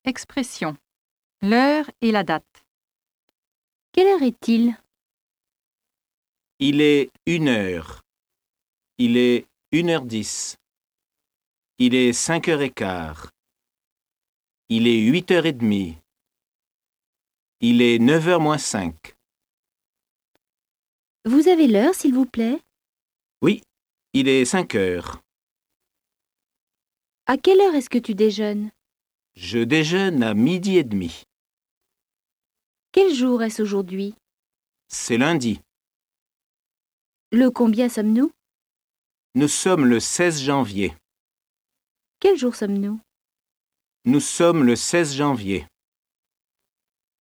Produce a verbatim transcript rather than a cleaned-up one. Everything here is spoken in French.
Expression. L'heure et la date. Quelle heure est-il? Il est une heure. Il est une heure dix. Il est cinq heures et quart. Il est huit heures et demie. Il est neuf heures moins cinq. Vous avez l'heure, s'il vous plaît? Oui, il est cinq heures. À quelle heure est-ce que tu déjeunes? Je déjeune à midi et demi. Quel jour est-ce aujourd'hui? C'est lundi. Le combien sommes-nous? Nous sommes le seize janvier. Quel jour sommes-nous? Nous sommes le seize janvier.